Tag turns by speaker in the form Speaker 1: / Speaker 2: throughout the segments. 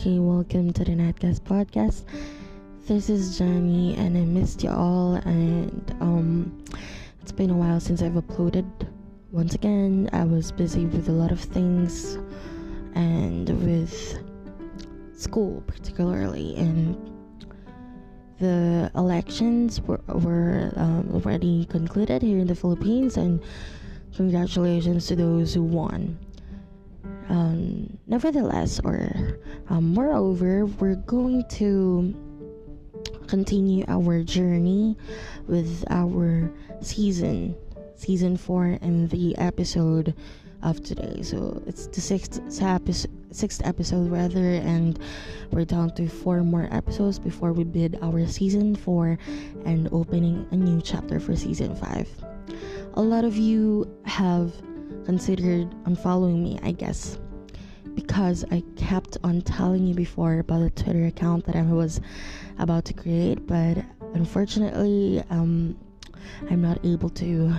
Speaker 1: Okay, welcome to the Nightcast podcast. This is Johnny, and I missed you all. And it's been a while since I've uploaded. Once again, I was busy with a lot of things, and with school particularly. And the elections were already concluded here in the Philippines, and congratulations to those who won. Moreover, we're going to continue our journey with our season 4 and the episode of today. So it's the sixth episode rather, and we're down to 4 more episodes before we bid our season 4 and opening a new chapter for season 5. A lot of you have considered unfollowing me, I guess, because I kept on telling you before about the Twitter account that I was about to create, but unfortunately I'm not able to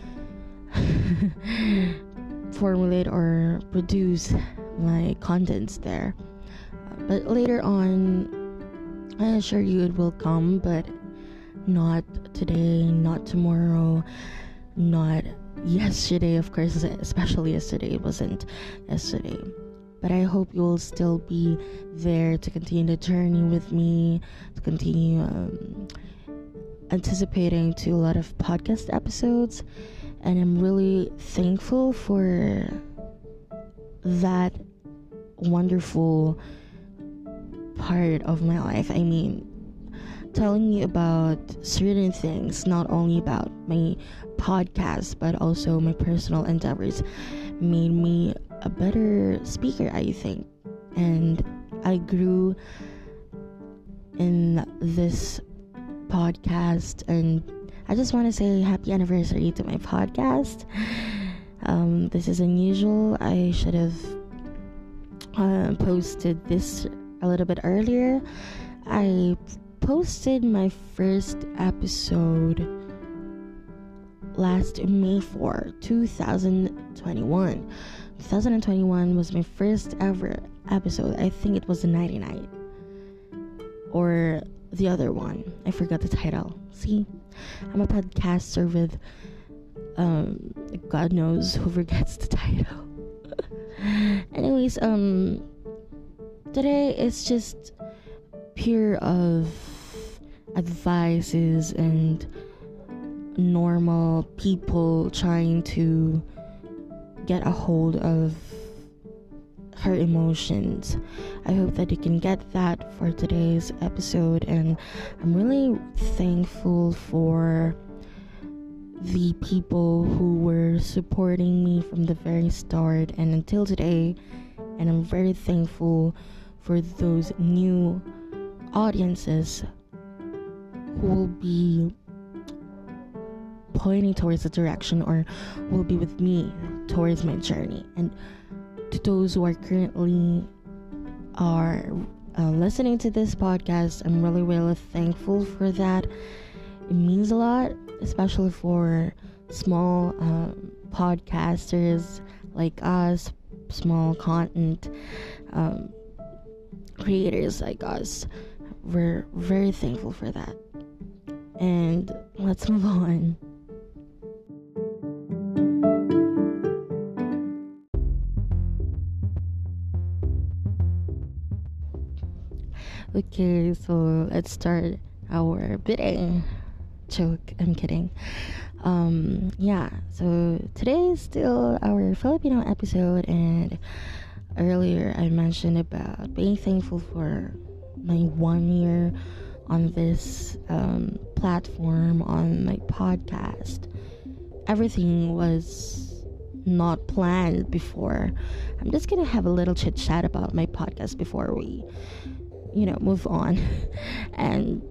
Speaker 1: formulate or produce my contents there. But later on, I assure you it will come, but not today, not tomorrow, not yesterday, of course, especially yesterday. It wasn't yesterday. But I hope you'll still be there to continue the journey with me, to continue anticipating to a lot of podcast episodes. And I'm really thankful for that wonderful part of my life. I mean, telling you about certain things, not only about my podcast, but also my personal endeavors, made me a better speaker, I think. And I grew in this podcast, and I just want to say happy anniversary to my podcast. This is unusual. I should have posted this a little bit earlier. I posted my first episode last May 4, 2021. 2021 was my first ever episode. I think it was the 99 or the other one. I forgot the title. See, I'm a podcaster with God knows who forgets the title. Anyways, today it's just pure of advices and normal people trying to get a hold of her emotions. I hope that you can get that for today's episode, and I'm really thankful for the people who were supporting me from the very start and until today, and I'm very thankful for those new audiences who will be pointing towards the direction or will be with me towards my journey. And to those who are currently listening to this podcast, I'm really, really thankful for that. It means a lot, especially for small podcasters like us, small content creators like us. We're very thankful for that. And let's move on. Okay, so let's start our bidding. Joke, I'm kidding. So today is still our Filipino episode, and earlier I mentioned about being thankful for my 1 year on this platform, on my podcast. Everything was not planned before. I'm just gonna have a little chit chat about my podcast before we move on. And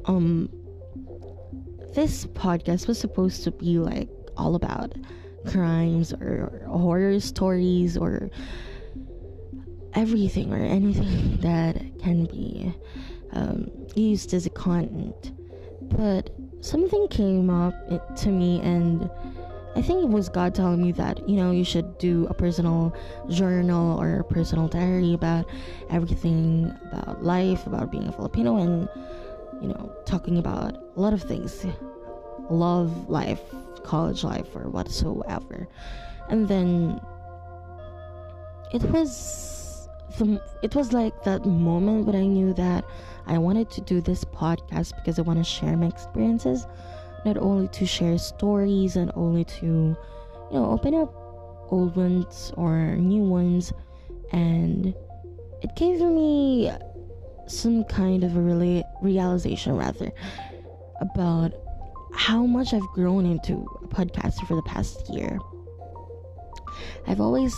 Speaker 1: this podcast was supposed to be like all about crimes or horror stories or everything or anything that can be used as a content. But something came up to me, and I think it was God telling me that, you should do a personal journal or a personal diary about everything, about life, about being a Filipino, and, talking about a lot of things. Love life, college life, or whatsoever. And then it was like that moment when I knew that I wanted to do this podcast because I want to share my experiences, not only to share stories and only to, open up old ones or new ones. And it gave me some kind of a realization rather about how much I've grown into a podcaster for the past year. I've always,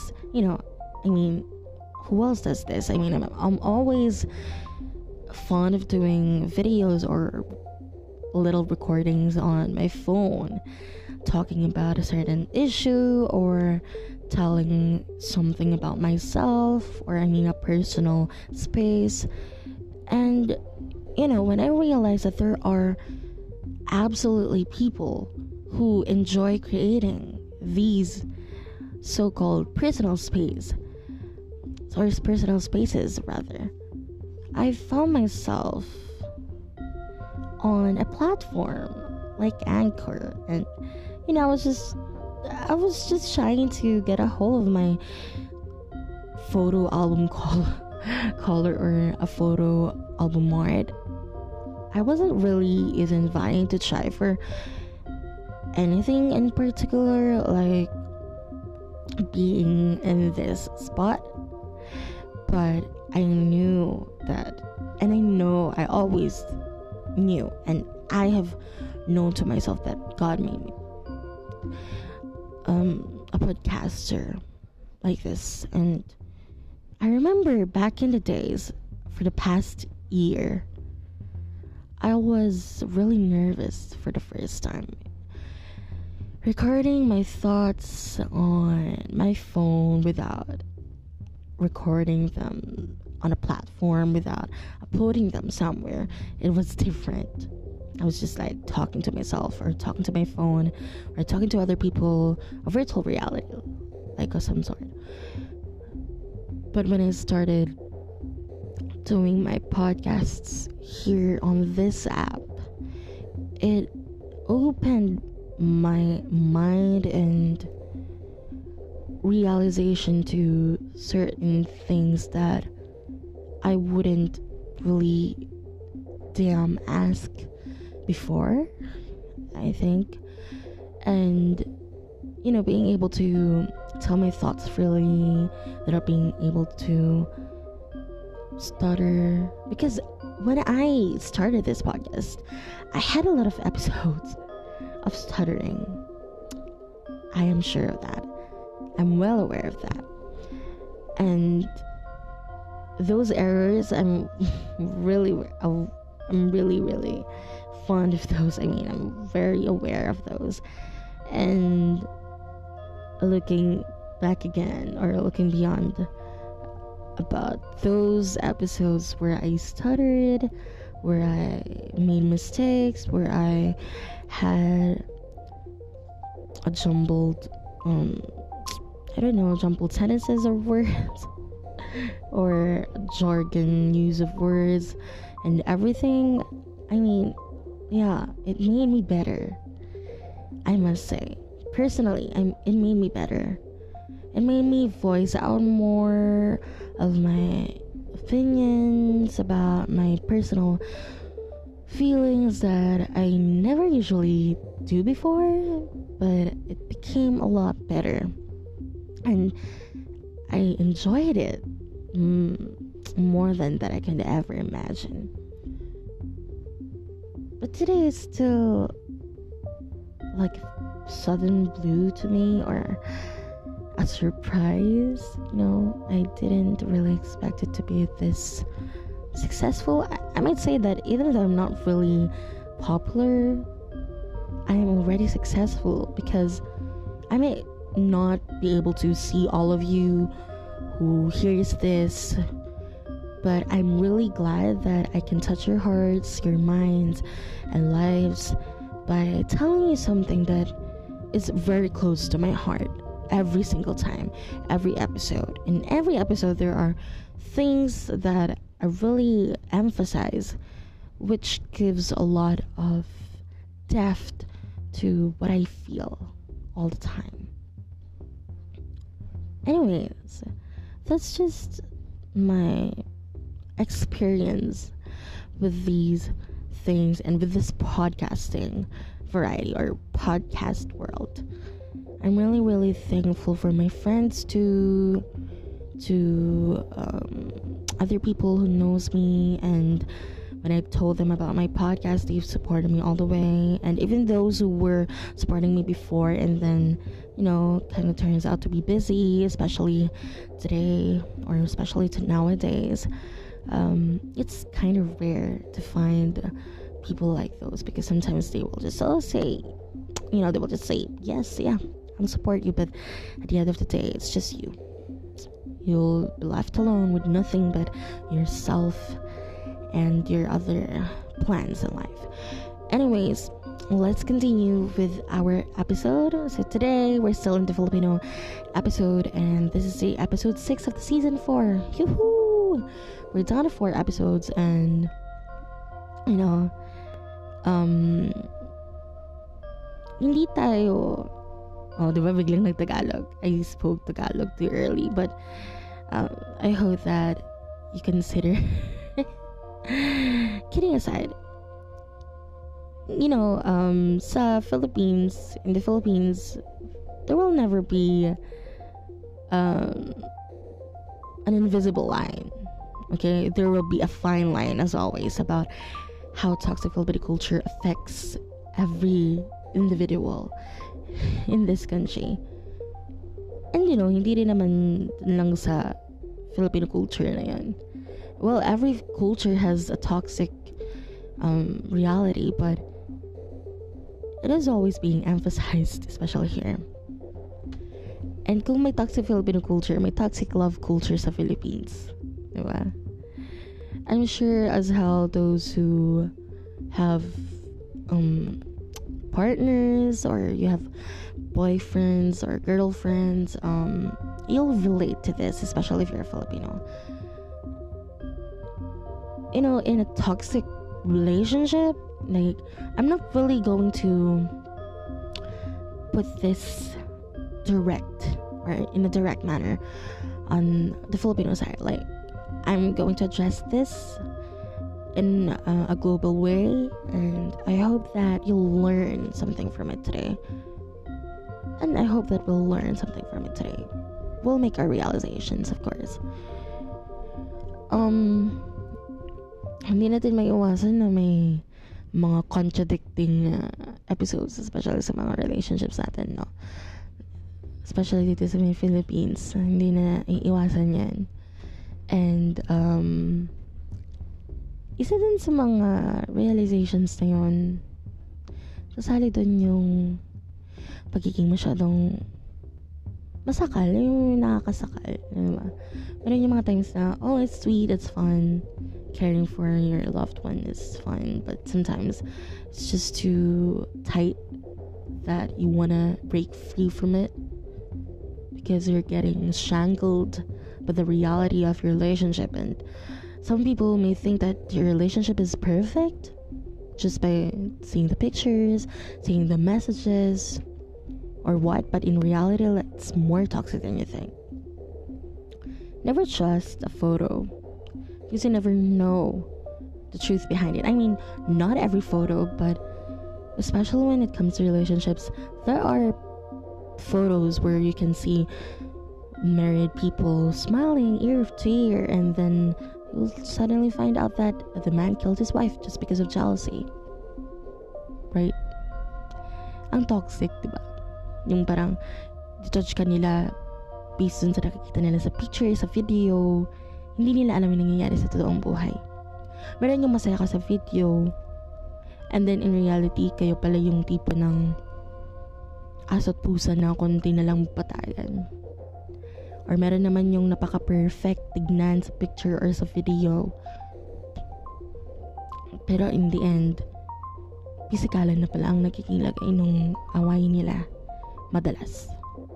Speaker 1: who else does this? I'm always fond of doing videos or little recordings on my phone, talking about a certain issue or telling something about myself, or a personal space. And when I realized that there are absolutely people who enjoy creating these so-called personal spaces rather, I found myself on a platform like Anchor, and I was just trying to get a hold of my photo album color or a photo album art. I wasn't really even vying to try for anything in particular, like being in this spot, but I knew that, and I always knew, and I have known to myself that God made me a podcaster like this. And I remember back in the days, for the past year, I was really nervous for the first time, recording my thoughts on my phone without recording them on a platform, without uploading them somewhere. It was different. I was just like talking to myself, or talking to my phone, or talking to other people, a virtual reality, like of some sort. But when I started doing my podcasts here on this app, it opened my mind and realization to certain things that I wouldn't really ask before, I think. And being able to tell my thoughts freely without being able to stutter, because when I started this podcast, I had a lot of episodes of stuttering. I am sure of that. I'm well aware of that. And those errors, I'm really fond of those. I'm very aware of those. And looking back again, or looking beyond, about those episodes where I stuttered, where I made mistakes, where I had a jumbled sentences or words, or jargon use of words and everything. It made me better, I must say. Personally, it made me better. It made me voice out more of my opinions about my personal feelings that I never usually do before, but it became a lot better. And I enjoyed it more than that I can ever imagine. But today is still like sudden blue to me, or a surprise. I didn't really expect it to be this successful. I might say that even though I'm not really popular, I am already successful, because I may not be able to see all of you who hears this, but I'm really glad that I can touch your hearts, your minds, and lives by telling you something that is very close to my heart every single time, every episode. In every episode, there are things that I really emphasize, which gives a lot of depth to what I feel all the time. Anyways, that's just my experience with these things and with this podcasting variety or podcast world. I'm really, really thankful for my friends to other people who knows me, and when I told them about my podcast, they've supported me all the way. And even those who were supporting me before and then, kind of turns out to be busy, especially today or especially to nowadays. It's kind of rare to find people like those, because sometimes they will just say, they will just say, yes, yeah, I'll support you, but at the end of the day, it's just you. You'll be left alone with nothing but yourself and your other plans in life. Anyways, let's continue with our episode. So today we're still in the Filipino episode, and this is the episode 6 of the season 4. Yoo-hoo! We're down to 4 episodes, and hindi tayo diba biglang nag-Tagalog. I spoke Tagalog too early, but I hope that you consider kidding aside, sa Philippines, in the Philippines, there will never be an invisible line. Okay, there will be a fine line, as always, about how toxic Filipino culture affects every individual in this country. And hindi rin naman lang sa Filipino culture na yan. Well, every culture has a toxic reality, but it is always being emphasized, especially here. And kung may toxic Filipino culture, may toxic love culture sa Philippines. Diba? I'm sure as hell those who have partners, or you have boyfriends or girlfriends, you'll relate to this, especially if you're a Filipino. In a toxic relationship, like, I'm not really going to put this direct or in a direct manner on the Filipino side. Like, I'm going to address this in a global way, and I hope that you'll learn something from it today. And I hope that we'll learn something from it today. We'll make our realizations, of course. Hindi natin maiiwasan na may mga contradicting episodes, especially sa mga relationships natin, no? Especially dito sa mga Philippines, hindi na iiwasan yan. And isa din sa mga realizations na yun, kasali dun yung pagiging masyadong masakal, yung nakakasakal, diba? Meron yung mga times na, it's sweet, it's fun, caring for your loved one is fun, but sometimes it's just too tight that you wanna break free from it because you're getting strangled by the reality of your relationship. And some people may think that your relationship is perfect just by seeing the pictures, seeing the messages, or what, but in reality, it's more toxic than you think. Never trust a photo, because you never know the truth behind it. I mean, not every photo, but especially when it comes to relationships, there are photos where you can see married people smiling ear to ear, and then you'll suddenly find out that the man killed his wife just because of jealousy. Right? Ang toxic, diba? Yung parang judge ka nila based dun sa nakikita nila sa picture, sa video. Hindi nila alam yung nangyayari sa totoong buhay. Meron yung masaya ka sa video, and then in reality, kayo pala yung tipo ng aso't pusa na konti na lang patayan. Or meron naman yung napaka-perfect tignan sa picture or sa video, pero in the end, pisikalan na pala ang nagiging lagay nung away nila. madalas.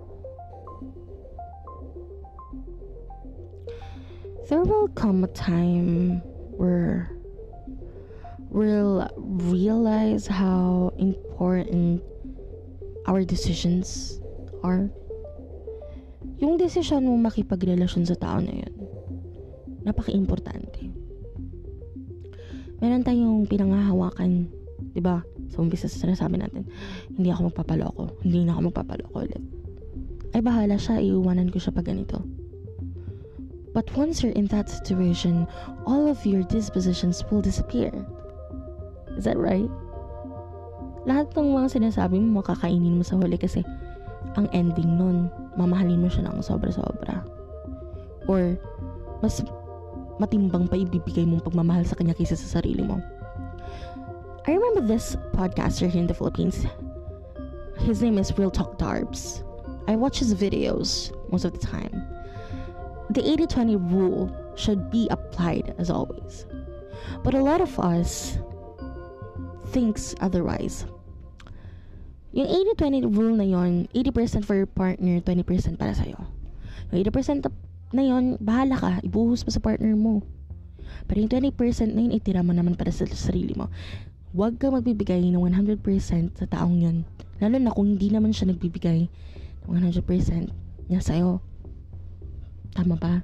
Speaker 1: There will come a time where we'll realize how important our decisions are. Yung desisyon mo makipagrelasyon sa tao na yun, napaka-importante. Meron tayong pinanghahawakan, di ba? Sa umpisa sa sinasabi natin, hindi ako magpapaloko ulit. Ay bahala siya, iiwanan ko siya pag ganito. But once you're in that situation, all of your dispositions will disappear. Is that right? Lahat ng mga sinasabi mo, makakainin mo sa huli kasi ang ending nun, mamahalin mo siya ng sobra-sobra. Or, mas matimbang pa ibibigay mong pagmamahal sa kanya kaysa sa sarili mo. I remember this podcaster here in the Philippines. His name is Real Talk Darbs. I watch his videos most of the time. The 80-20 rule should be applied as always. But a lot of us thinks otherwise. Yung 80-20 rule na yon, 80% for your partner, 20% para sa'yo. Yung 80% na yon, bahala ka, ibuhos mo sa partner mo. Pero yung 20% na yun, itira mo naman para sa sarili mo. Huwag ka magbibigay ng 100% sa taong yun. Lalo na kung hindi naman siya nagbibigay ng 100% niya sa'yo. Tama ba?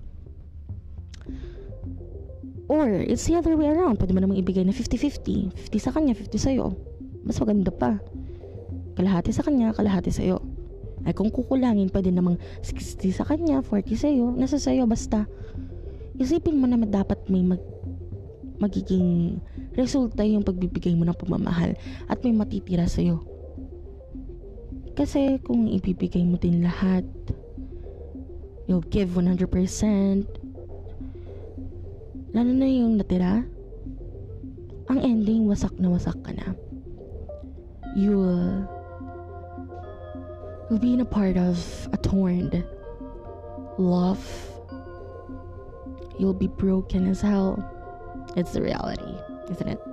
Speaker 1: Or, it's the other way around. Pwede mo namang ibigay na 50-50. 50 sa kanya, 50 sa'yo. Mas maganda pa. Kalahati sa kanya, kalahati sa'yo. Ay kung kukulangin, pwede namang 60 sa kanya, 40 sa'yo. Nasa sa'yo, basta. Isipin mo naman dapat may magiging resulta yung pagbibigay mo ng pagmamahal at may matitira sa'yo. Kasi kung ibibigay mo din lahat, you'll give 100%. Lalo na yung natira, ang ending, wasak na wasak ka na. You'll be in a part of a torn love. You'll be broken as hell. It's the reality, isn't it?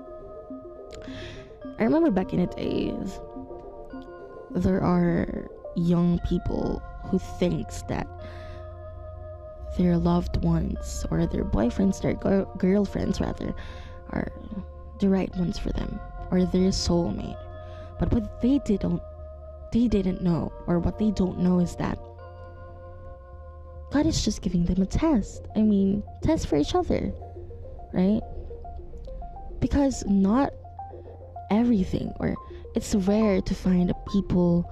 Speaker 1: I remember back in the days, there are young people who thinks that their loved ones or their boyfriends, their girlfriends rather, are the right ones for them or their soulmate. But what they didn't know, or what they don't know, is that God is just giving them a test. I mean, test for each other, right? Because not everything, or it's rare to find people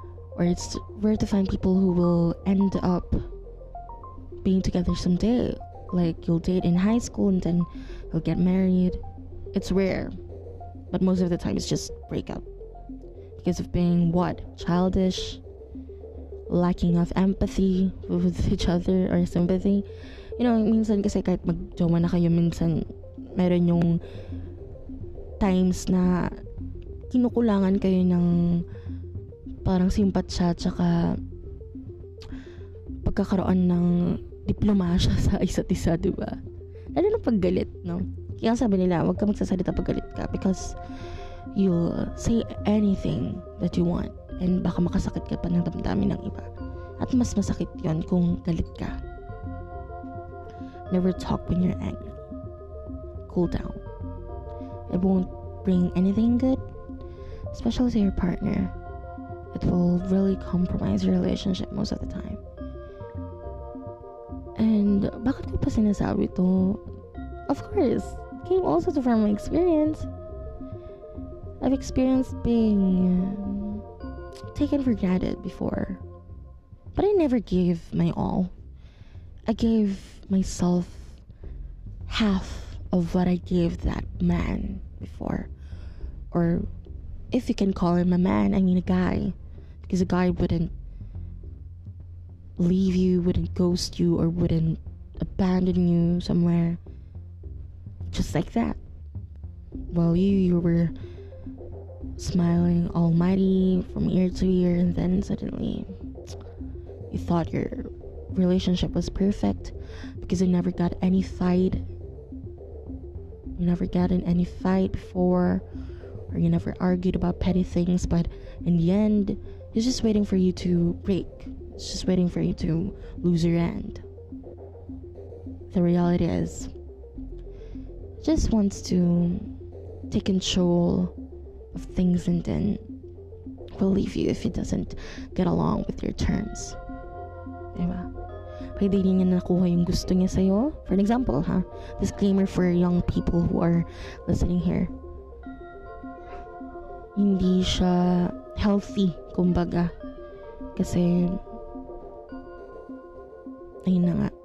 Speaker 1: who will end up being together someday. Like, you'll date in high school and then you'll get married. It's rare, but most of the time it's just breakup because of being childish, lacking of empathy with each other or sympathy. You know, minsan kasi kahit mag-jowa na kayo, minsan meron yung times na kinukulangan kayo ng parang simpatsya tsaka pagkakaroon ng diplomasya sa isa't isa, diba? Lalo na paggalit, no? Kaya sabi nila, huwag ka magsasalita paggalit ka because you'll say anything that you want and baka makasakit ka pa ng damdamin ng iba. At mas masakit yon kung galit ka. Never talk when you're angry. Cool down. It won't bring anything good, especially to your partner. It will really compromise your relationship most of the time. And bakit ko pa sinasabi to? Of course, came also from my experience. I've experienced being taken for granted before. But I never gave my all. I gave myself half of what I gave that man before. Or if you can call him a man, I mean a guy. Because a guy wouldn't leave you, wouldn't ghost you, or wouldn't abandon you somewhere just like that. While you were smiling almighty from ear to ear, and then suddenly you thought your relationship was perfect because you never got any fight. You never got in any fight before, or or you never argued about petty things, but in the end, he's just waiting for you to break. It's just waiting for you to lose your end. The reality is, he just wants to take control of things and then will leave you if he doesn't get along with your terms. Diba? Pwede din niya nakuha yung gusto niya sa'yo. For an example, disclaimer for young people who are listening here. Hindi siya healthy, kumbaga. Kasi, ayun na nga.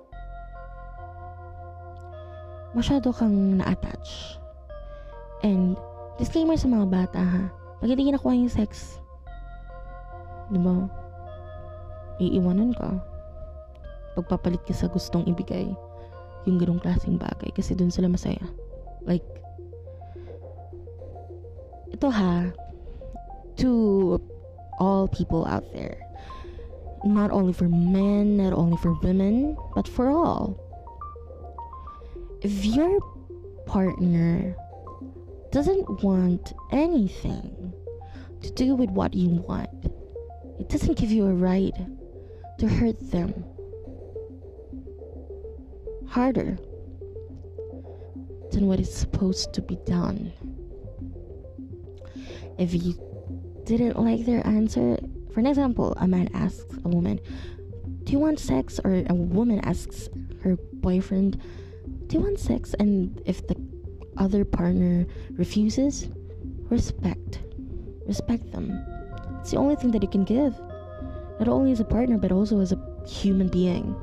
Speaker 1: Masyado kang na-attach. And, disclaimer sa mga bata, pag hindi nakuha yung sex, diba? Iiwanan ka. Pagpapalit ka sa gustong ibigay yung ganong klaseng bagay kasi dun sila masaya. Like, ito to all people out there, not only for men, not only for women, but for all. If your partner doesn't want anything to do with what you want, it doesn't give you a right to hurt them harder than what is supposed to be done. If you didn't like their answer, for an example, a man asks a woman, do you want sex? Or a woman asks her boyfriend, do you want sex? And if the other partner refuses, respect them. It's the only thing that you can give, not only as a partner but also as a human being.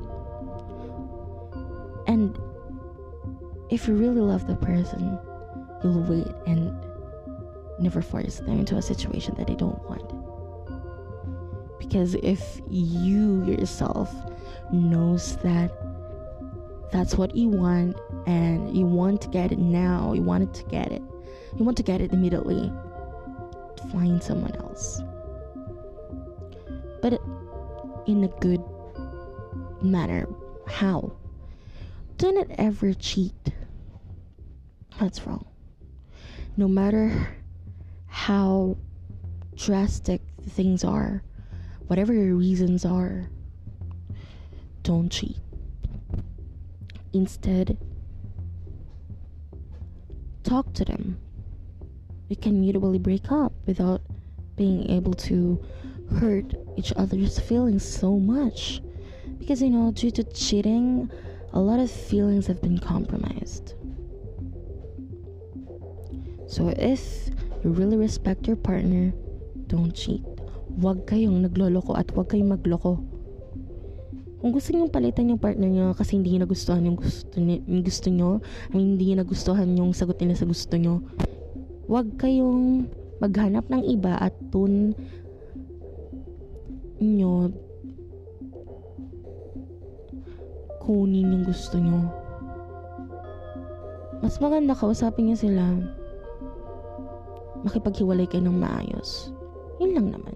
Speaker 1: And if you really love the person, you'll wait and never force them into a situation that they don't want. Because if you yourself knows that that's what you want and you want to get it now, you want to get it immediately, find someone else, but in a good manner. How? Do not ever cheat. That's wrong. No matter how drastic things are, whatever your reasons are, don't cheat. Instead, talk to them. You can mutually break up without being able to hurt each other's feelings so much. Because, due to cheating, a lot of feelings have been compromised. So if you really respect your partner, don't cheat. Huwag kayong nagloloko at huwag kayong magloko. Kung gusto nyo palitan yung partner nyo kasi hindi nyo nagustuhan yung gusto nyo, hindi nyo nagustuhan yung sagot nila sa gusto nyo, huwag kayong maghanap ng iba at dun nyo kunin yung gusto nyo. Mas maganda kausapin nyo sila, makipaghiwalay kayo ng maayos. Yun lang naman.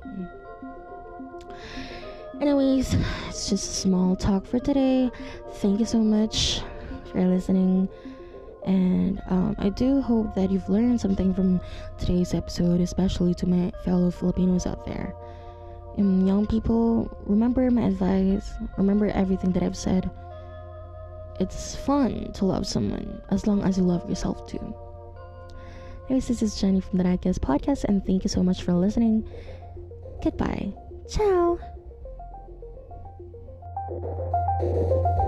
Speaker 1: Anyways, it's just a small talk for today. Thank you so much for listening. And I do hope that you've learned something from today's episode, especially to my fellow Filipinos out there. Young people, remember my advice. Remember everything that I've said. It's fun to love someone as long as you love yourself too. Anyways, this is Jenny from the Nightcast Podcast, and thank you so much for listening. Goodbye. Ciao.